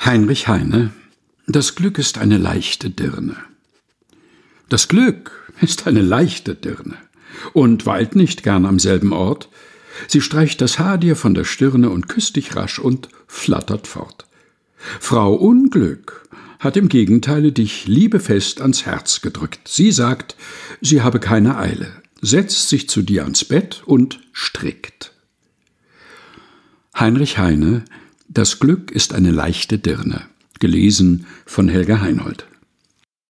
Heinrich Heine: Das Glück ist eine leichte Dirne. Das Glück ist eine leichte Dirne und weilt nicht gern am selben Ort. Sie streicht das Haar dir von der Stirne und küsst dich rasch und flattert fort. Frau Unglück hat im Gegenteile dich liebefest ans Herz gedrückt. Sie sagt, sie habe keine Eile, setzt sich zu dir ans Bett und strickt. Heinrich Heine: Das Glück ist eine leichte Dirne. Gelesen von Helga Heinold.